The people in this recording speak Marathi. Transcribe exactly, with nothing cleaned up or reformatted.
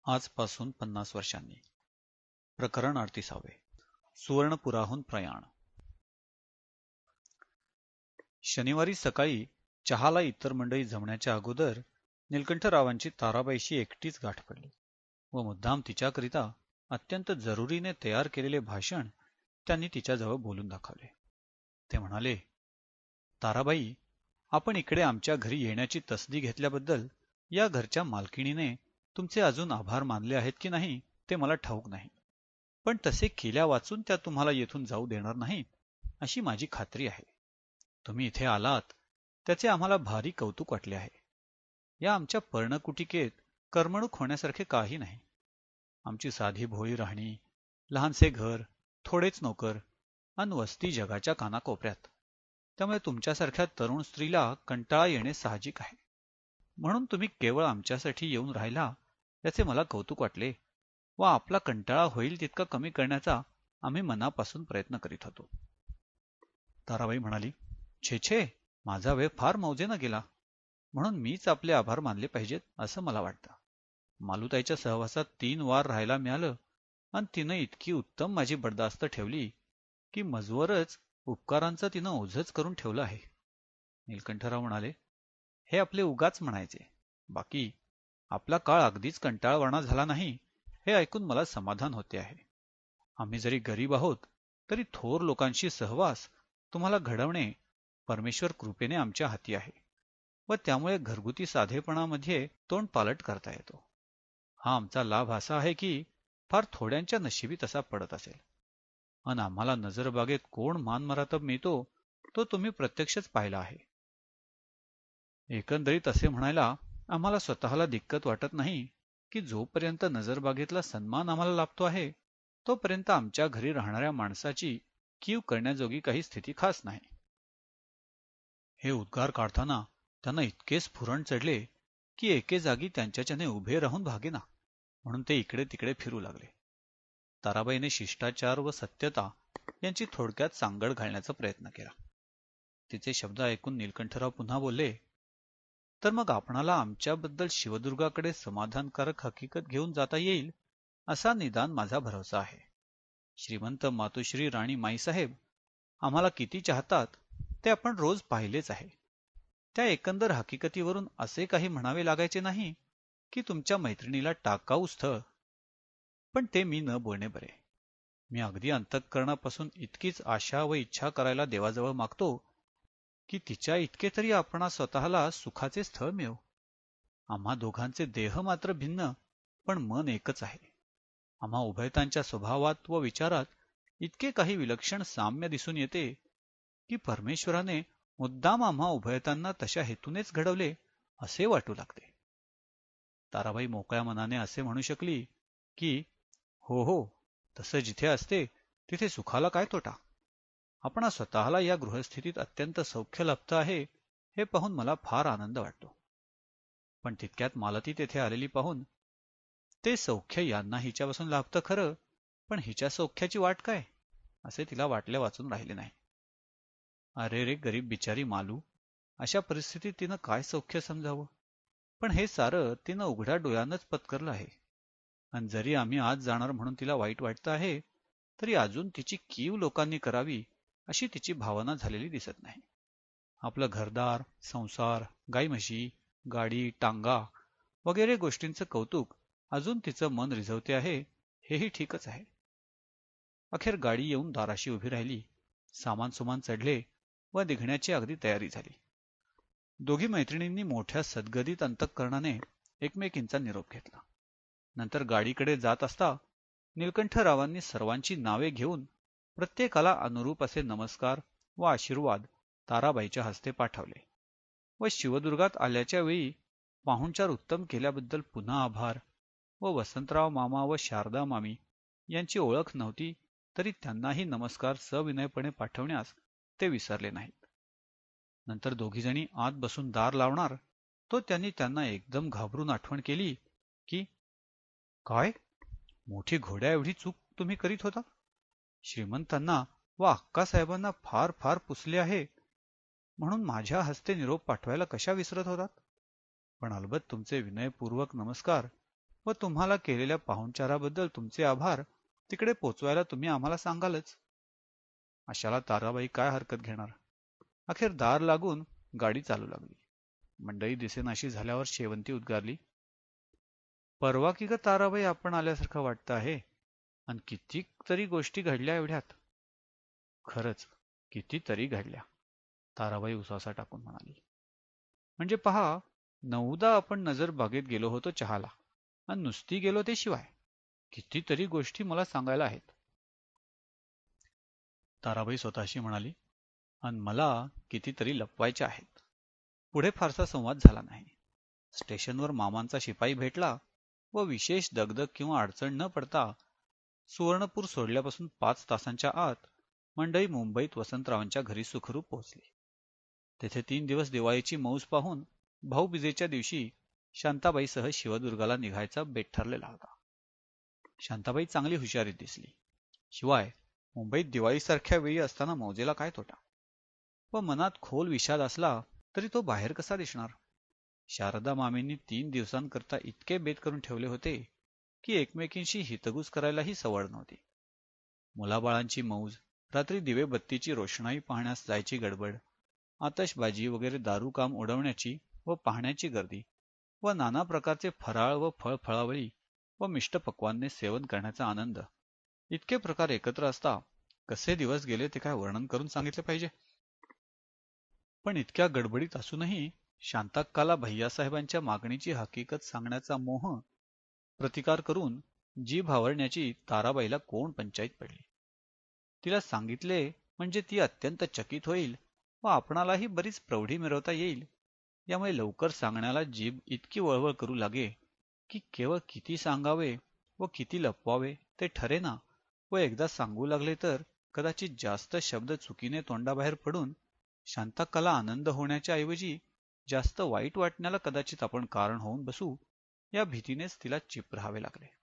आजपासून पन्नास वर्षांनी. प्रकरण अडतिसावे. सुवर्णपुराहून प्रयाण. शनिवारी सकाळी चहाला इतर मंडळी जमण्याच्या अगोदर नीलकंठरावांची ताराबाईशी एकटीच गाठ पडली व मुद्दाम तिच्याकरिता अत्यंत जरुरीने तयार केलेले भाषण त्यांनी तिच्याजवळ बोलून दाखवले. ते म्हणाले, ताराबाई, आपण इकडे आमच्या घरी येण्याची तसदी घेतल्याबद्दल या घरच्या मालकिणीने तुमचे अजून आभार मानले आहेत की नाही ते मला ठाऊक नाही, पण तसे केल्या वाचून त्या तुम्हाला येथून जाऊ देणार नाहीत अशी माझी खात्री आहे. तुम्ही इथे आलात त्याचे आम्हाला भारी कौतुक वाटले आहे. या आमच्या पर्णकुटिकेत करमणूक होण्यासारखे काही नाही. आमची साधी भोळी राहणी, लहानसे घर, थोडेच नोकर अन वस्ती जगाच्या कानाकोपऱ्यात. त्यामुळे तुमच्यासारख्या तरुण स्त्रीला कंटाळा येणे साहजिक आहे. म्हणून तुम्ही केवळ आमच्यासाठी येऊन राहिला याचे मला कौतुक वाटले व आपला कंटाळा होईल तितका कमी करण्याचा आम्ही मनापासून प्रयत्न करीत होतो. ताराबाई म्हणाली, छे छे, माझा वेळ फार मौजेनं गेला, म्हणून मीच आपले आभार मानले पाहिजेत असं मला वाटतं. मालुताईच्या सहवासात तीन वार राहायला मिळालं आणि तिनं इतकी उत्तम माझी बडदास्त ठेवली की मजवरच उपकारांचं तिनं ओझंच करून ठेवलं आहे. नीलकंठराव म्हणाले, हे आपले उगाच म्हणायचे. बाकी आपला काळ अगदीच कंटाळवाणा झाला नाही हे ऐकून मला समाधान होते आहे. आम्ही जरी गरीब आहोत तरी थोर लोकांशी सहवास तुम्हाला घडवणे परमेश्वर कृपेने आमच्या हाती आहे व त्यामुळे घरगुती साधेपणामध्ये तोंड पालट करता येतो. हा आमचा लाभ असा आहे की फार थोड्यांच्या नशिबी तसा पडत असेल, अन आम्हाला नजरबागेत कोण मानमरातब मिळतो तो तुम्ही प्रत्यक्षच पाहिला आहे. एकंदरीत असे म्हणायला आम्हाला स्वतःला दिक्कत वाटत नाही की जोपर्यंत नजरबागेतला सन्मान आम्हाला लाभतो आहे तोपर्यंत आमच्या घरी राहणाऱ्या माणसाची कीव करण्याजोगी काही स्थिती खास नाही. हे उद्गार काढताना त्यांना इतके स्फुरण चढले की एके जागी त्यांच्याच्याने उभे राहून भागेना, म्हणून ते इकडे तिकडे फिरू लागले. ताराबाईने शिष्टाचार व सत्यता यांची थोडक्यात सांगड घालण्याचा प्रयत्न केला. तिचे शब्द ऐकून नीलकंठराव पुन्हा बोलले, तर मग आपणाला आमच्याबद्दल शिवदुर्गाकडे समाधानकारक हकीकत घेऊन जाता येईल असा निदान माझा भरवसा आहे. श्रीमंत मातोश्री राणी माईसाहेब आम्हाला किती चाहतात ते आपण रोज पाहिलेच आहे. त्या एकंदर हकीकतीवरून असे काही म्हणावे लागायचे नाही की तुमच्या मैत्रिणीला टाकाऊ स्थळ, पण ते मी न बोलणे बरे. मी अगदी अंतःकरणापासून इतकीच आशा व इच्छा करायला देवाजवळ मागतो की तिच्या इतके तरी आपणा स्वतःला सुखाचे स्थळ मिळो. आम्हा दोघांचे देह मात्र भिन्न पण मन एकच आहे. आम्हा उभयतांच्या स्वभावात व विचारात इतके काही विलक्षण साम्य दिसून येते की परमेश्वराने मुद्दाम आम्हा उभयतांना तशा हेतूनेच घडवले असे वाटू लागते. ताराबाई मोकळ्या मनाने असे म्हणू शकली की हो हो, तसं जिथे असते तिथे सुखाला काय तोटा. आपण स्वतःला या गृहस्थितीत अत्यंत सौख्य लाभतं आहे हे पाहून मला फार आनंद वाटतो. पण तितक्यात मालती तेथे आलेली पाहून ते सौख्य यांना हिच्यापासून लाभतं खरं, पण हिच्या सौख्याची वाट काय असे तिला वाटल्या वाचून राहिले नाही. अरे रे गरीब बिचारी मालू, अशा परिस्थितीत तिनं काय सौख्य समजावं. पण हे सारं तिनं उघड्या डोळ्यानंच पत्करलं आहे. आणि जरी आम्ही आज जाणार म्हणून तिला वाईट वाटतं आहे तरी अजून तिची कीव लोकांनी करावी अशी तिची भावना झालेली दिसत नाही. आपलं घरदार, संसार, गाई-म्हशी, गाडी, टांगा वगैरे गोष्टींचं कौतुक अजून तिचं मन रिझवते आहे हेही ठीकच आहे. अखेर गाडी येऊन दाराशी उभी राहिली. सामान सुमान चढले व निघण्याची अगदी तयारी झाली. दोघी मैत्रिणींनी मोठ्या सद्गदित अंतःकरणाने एकमेकींचा निरोप घेतला. नंतर गाडीकडे जात असता नीलकंठरावांनी सर्वांची नावे घेऊन प्रत्येकाला अनुरूप असे नमस्कार व आशीर्वाद ताराबाईच्या हस्ते पाठवले व शिवदुर्गात आल्याच्या वेळी पाहुणचार उत्तम केल्याबद्दल पुन्हा आभार व वसंतराव मामा व शारदा मामी यांची ओळख नव्हती तरी त्यांनाही नमस्कार सविनयपणे पाठवण्यास ते विसरले नाहीत. नंतर दोघीजणी आत बसून दार लावणार तो त्यांनी त्यांना एकदम घाबरून आठवण केली की काय, मोठी घोड्या एवढी चूक तुम्ही करीत होता. श्रीमंतांना व अक्कासाहेबांना फार फार पुसले आहे म्हणून माझ्या हस्ते निरोप पाठवायला कशा विसरत होतात. पण अलबत तुमचे विनयपूर्वक नमस्कार व तुम्हाला केलेल्या पाहुणचाराबद्दल तुमचे आभार तिकडे पोचवायला तुम्ही आम्हाला सांगालच. अशाला ताराबाई काय हरकत घेणार. अखेर दार लागून गाडी चालू लागली. मंडई दिसेनाशी झाल्यावर शेवंती उद्गारली, परवा की ग ताराबाई आपण आल्यासारखं वाटतं आहे. आणि किती तरी गोष्टी घडल्या एवढ्यात. खरंच कितीतरी घडल्या, ताराबाई उसासा टाकून म्हणाली. म्हणजे पहा, नऊदा आपण नजर बागेत गेलो होतो चहाला, आणि नुसती गेलो ते शिवाय कितीतरी गोष्टी मला सांगायला आहेत. ताराबाई स्वतःशी म्हणाली, आणि मला कितीतरी लपवायच्या आहेत. पुढे फारसा संवाद झाला नाही. स्टेशनवर मामांचा शिपाई भेटला व विशेष दगदग किंवा अडचण न पडता सुवर्णपूर सोडल्यापासून पाच तासांच्या आत मंडई मुंबईत वसंतरावांच्या घरी सुखरूप पोहोचली. तेथे तीन दिवस दिवाळीची मौज पाहून भाऊबीजेच्या दिवशी शांताबाईसह शिवदुर्गाला निघायचा बेत ठरलेला होता. शांताबाई चांगली हुशारीत दिसली. शिवाय मुंबईत दिवाळीसारख्या वेळी असताना मौजेला काय तोटा. व मनात खोल विषाद असला तरी तो बाहेर कसा दिसणार. शारदा मामींनी तीन दिवसांकरता इतके बेत करून ठेवले होते की एकमेकींशी हितगुज करायलाही सवड नव्हती. मुलाबाळांची मौज, रात्री दिवेबत्तीची रोषणाई पाहण्यास जायची गडबड, आतषबाजी वगैरे दारू काम उडवण्याची व पाहण्याची गर्दी, व नाना प्रकारचे फराळ व फळफळावळी व मिष्ट पक्वान्ने सेवन करण्याचा आनंद, इतके प्रकार एकत्र असता कसे दिवस गेले ते काय वर्णन करून सांगितले पाहिजे. पण इतक्या गडबडीत असूनही शांताक्काला भैयासाहेबांच्या मागणीची हकीकत सांगण्याचा मोह प्रतिकार करून जीभ आवरण्याची ताराबाईला कोण पंचाईत पडली. तिला सांगितले म्हणजे ती अत्यंत चकित होईल व आपणालाही बरीच प्रौढी मिरवता येईल, यामुळे लवकर सांगण्याला जीभ इतकी वळवळ करू लागे की केवळ किती सांगावे व किती लपवावे ते ठरेना, व एकदा सांगू लागले तर कदाचित जास्त शब्द चुकीने तोंडाबाहेर पडून शांताक्काला आनंद होण्याच्या ऐवजी जास्त वाईट वाटण्याला कदाचित आपण कारण होऊन बसू, या भीतीनेच तिला चीप राहावे लागले.